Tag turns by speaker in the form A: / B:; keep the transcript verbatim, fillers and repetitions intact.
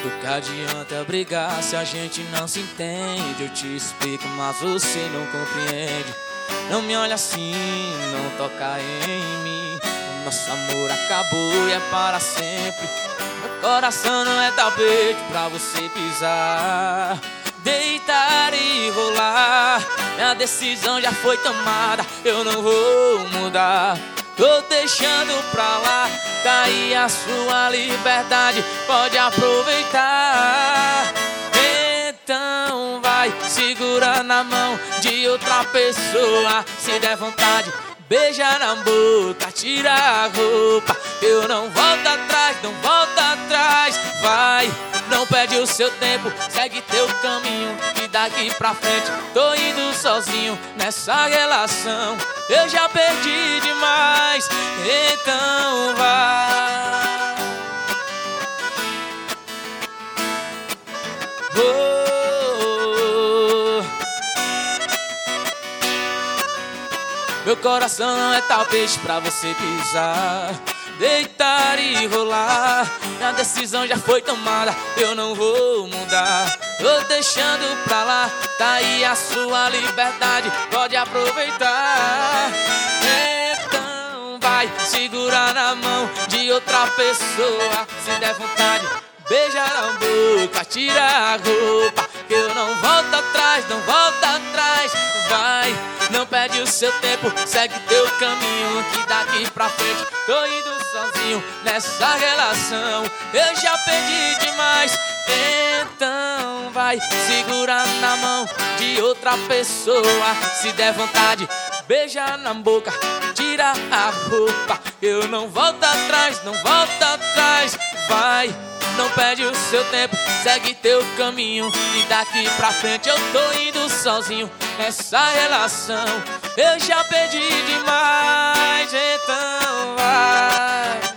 A: Do que adianta brigar se a gente não se entende? Eu te explico, mas você não compreende. Não me olha assim, não toca em mim. O nosso amor acabou e é para sempre. Meu coração não é tapete pra você pisar, deitar e rolar. Minha decisão já foi tomada, eu não vou mudar. Tô deixando pra lá, tá aí a sua liberdade, pode aproveitar. Então vai, segura na mão de outra pessoa. Se der vontade, beija na boca, tira a roupa. Eu não volto atrás, não volto atrás. Vai, não perde o seu tempo, segue teu caminho, que daqui pra frente tô indo sozinho nessa relação. Eu já perdi demais, então vai. Oh, meu coração não é tapete pra você pisar, deitar e rolar. Minha decisão já foi tomada, eu não vou mudar. Tô deixando pra lá, tá aí a sua liberdade, pode aproveitar. Então vai, segura na mão de outra pessoa. Se der vontade, beija na boca, tira a roupa. Eu não volto atrás, não volto atrás. Vai, não perde o seu tempo, segue teu caminho, que daqui pra frente tô indo sozinho nessa relação. Eu já perdi demais, então vai, segura na mão de outra pessoa. Se der vontade, beija na boca, tira a roupa. Eu não volto atrás, não volto atrás. Vai, não perde o seu tempo, segue teu caminho, e daqui pra frente eu tô indo sozinho nessa relação. Eu já perdi demais, então vai.